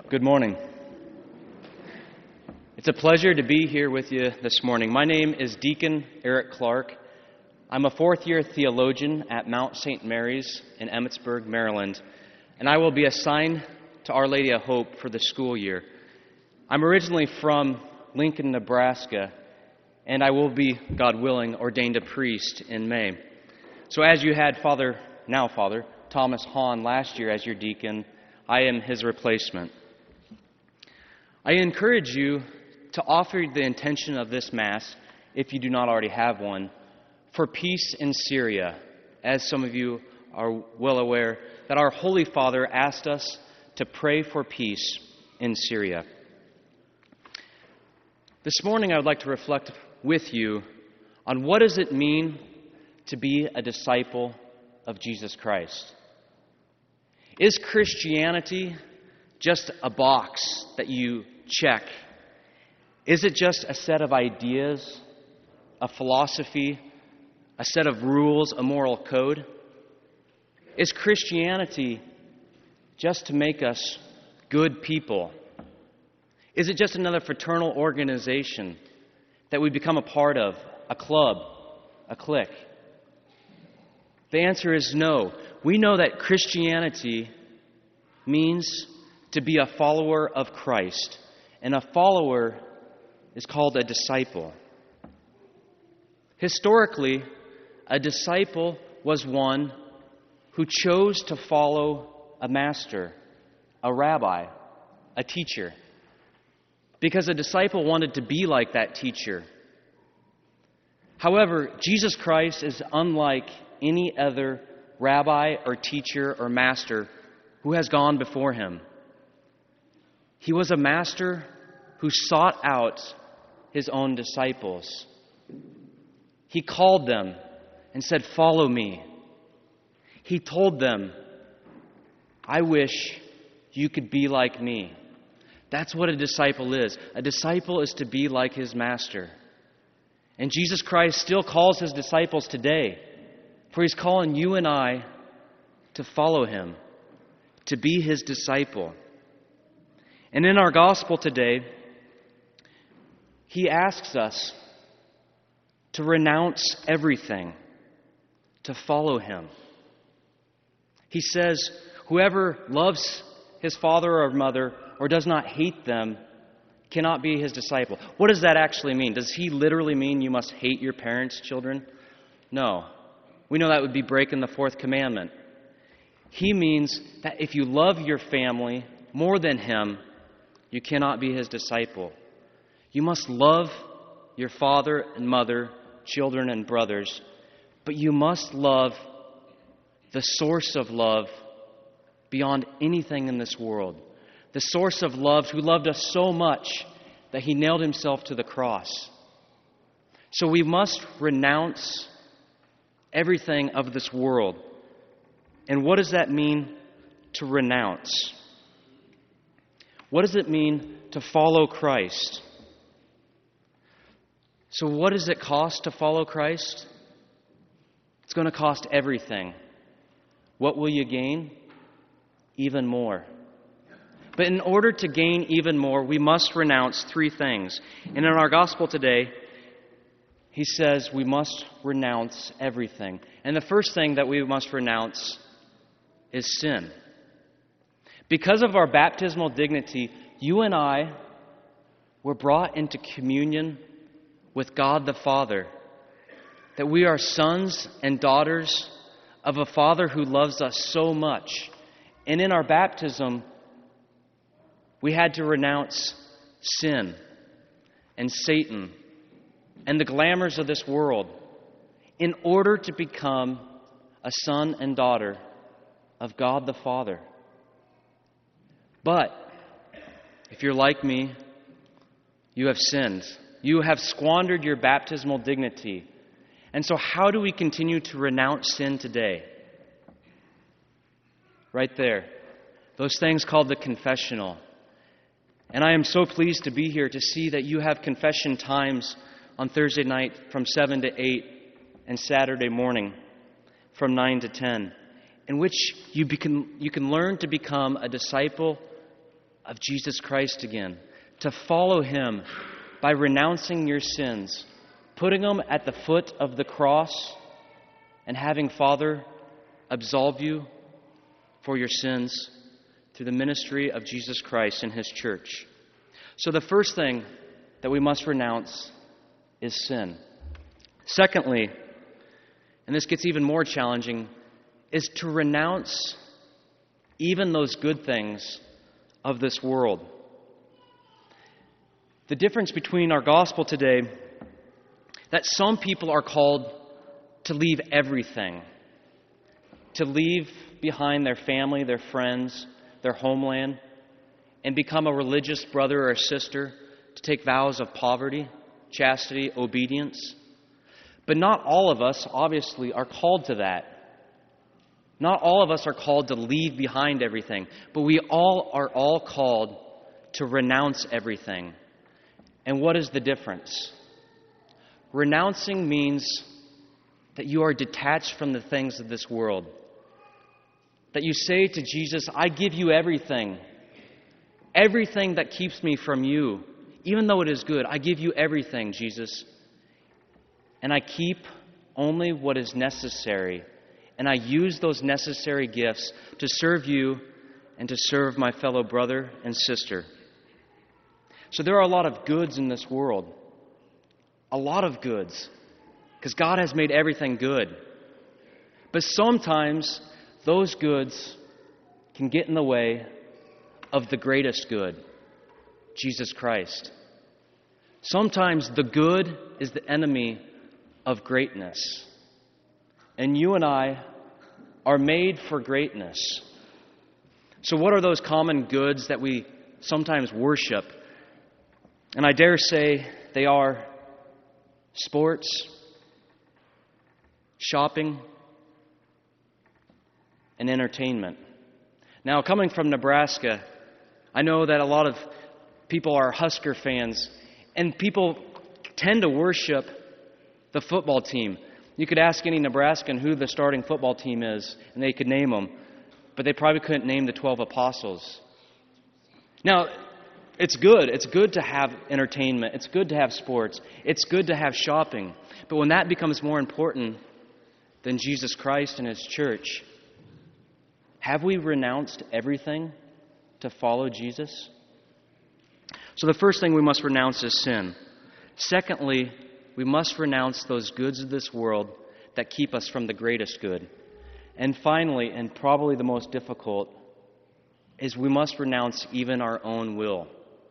Good morning. It's a pleasure to be here with you this morning. My name is Deacon Eric Clark. I'm a fourth-year theologian at Mount St. Mary's in Emmitsburg, Maryland, and I will be assigned to Our Lady of Hope for the school year. I'm originally from Lincoln, Nebraska, and I will be, God willing, ordained a priest in May. So as you had Father Thomas Hahn last year as your deacon, I am his replacement. I encourage you to offer the intention of this Mass, if you do not already have one, for peace in Syria, as some of you are well aware, that our Holy Father asked us to pray for peace in Syria. This morning I would like to reflect with you on what does it mean to be a disciple of Jesus Christ. Is Christianity just a box that you check? Is it just a set of ideas, a philosophy, a set of rules, a moral code? Is Christianity just to make us good people? Is it just another fraternal organization that we become a part of, a club, a clique? The answer is no. We know that Christianity means to be a follower of Christ, and a follower is called a disciple. Historically, a disciple was one who chose to follow a master, a rabbi, a teacher, because a disciple wanted to be like that teacher. However, Jesus Christ is unlike any other rabbi or teacher or master who has gone before him. He was a master who sought out his own disciples. He called them and said, "Follow me." He told them, "I wish you could be like me." That's what a disciple is. A disciple is to be like his master. And Jesus Christ still calls his disciples today, for he's calling you and I to follow him, to be his disciple. And in our gospel today, he asks us to renounce everything, to follow him. He says, whoever loves his father or mother or does not hate them cannot be his disciple. What does that actually mean? Does he literally mean you must hate your parents, children? No. We know that would be breaking the fourth commandment. He means that if you love your family more than him, you cannot be his disciple. You must love your father and mother, children and brothers, but you must love the source of love beyond anything in this world. The source of love who loved us so much that he nailed himself to the cross. So we must renounce everything of this world. And what does that mean to renounce? What does it mean to follow Christ? So what does it cost to follow Christ? It's going to cost everything. What will you gain? Even more. But in order to gain even more, we must renounce three things. And in our gospel today, he says we must renounce everything. And the first thing that we must renounce is sin. Because of our baptismal dignity, you and I were brought into communion with God the Father. That we are sons and daughters of a Father who loves us so much. And in our baptism, we had to renounce sin and Satan and the glamours of this world in order to become a son and daughter of God the Father. But if you're like me, you have sinned. You have squandered your baptismal dignity. And so how do we continue to renounce sin today? Right there. Those things called the confessional. And I am so pleased to be here to see that you have confession times on Thursday night from 7 to 8 and Saturday morning from 9 to 10, in which you can learn to become a disciple of Jesus Christ again, to follow Him by renouncing your sins, putting them at the foot of the cross, and having Father absolve you for your sins through the ministry of Jesus Christ and His church. So the first thing that we must renounce is sin. Secondly, and this gets even more challenging, is to renounce even those good things of this world. The difference between our gospel today, that some people are called to leave everything, to leave behind their family, their friends, their homeland, and become a religious brother or sister, to take vows of poverty, chastity, obedience. But not all of us, obviously, are called to that. Not all of us are called to leave behind everything, but we all are called to renounce everything. And what is the difference? Renouncing means that you are detached from the things of this world. That you say to Jesus, I give you everything. Everything that keeps me from you. Even though it is good, I give you everything, Jesus. And I keep only what is necessary. And I use those necessary gifts to serve you and to serve my fellow brother and sister. So there are a lot of goods in this world. A lot of goods. Because God has made everything good. But sometimes those goods can get in the way of the greatest good, Jesus Christ. Sometimes the good is the enemy of greatness. And you and I are made for greatness. So what are those common goods that we sometimes worship? And I dare say they are sports, shopping, and entertainment. Now, coming from Nebraska, I know that a lot of people are Husker fans, and people tend to worship the football team. You could ask any Nebraskan who the starting football team is, and they could name them, but they probably couldn't name the 12 apostles. Now, it's good. It's good to have entertainment. It's good to have sports. It's good to have shopping. But when that becomes more important than Jesus Christ and His church, have we renounced everything to follow Jesus? So the first thing we must renounce is sin. Secondly, we must renounce those goods of this world that keep us from the greatest good. And finally, and probably the most difficult, is we must renounce even our own will.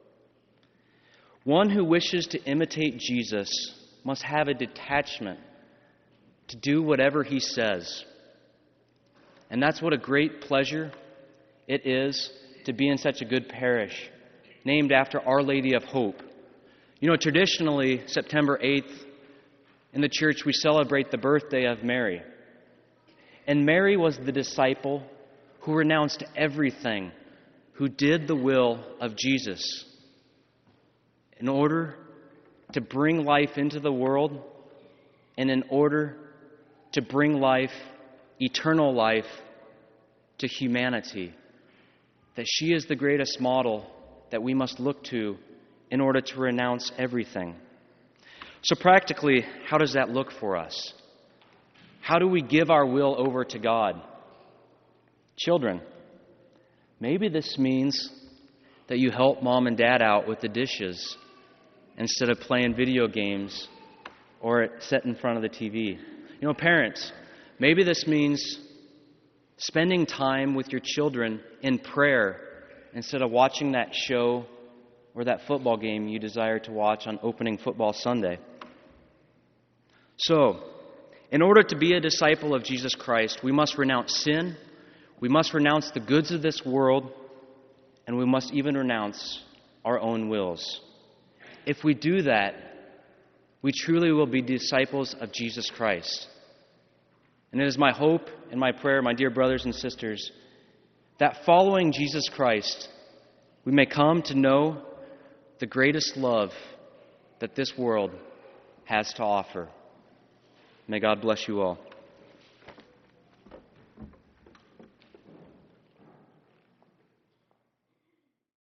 One who wishes to imitate Jesus must have a detachment to do whatever He says. And that's what a great pleasure it is to be in such a good parish, named after Our Lady of Hope. You know, traditionally, September 8th, in the church, we celebrate the birthday of Mary. And Mary was the disciple who renounced everything, who did the will of Jesus in order to bring life into the world and in order to bring life, eternal life, to humanity. That she is the greatest model that we must look to in order to renounce everything. So practically, how does that look for us? How do we give our will over to God? Children, maybe this means that you help mom and dad out with the dishes instead of playing video games or sit in front of the TV. You know, parents, maybe this means spending time with your children in prayer instead of watching that show or that football game you desire to watch on opening football Sunday. So, in order to be a disciple of Jesus Christ, we must renounce sin, we must renounce the goods of this world, and we must even renounce our own wills. If we do that, we truly will be disciples of Jesus Christ. And it is my hope and my prayer, my dear brothers and sisters, that following Jesus Christ, we may come to know the greatest love that this world has to offer. May God bless you all.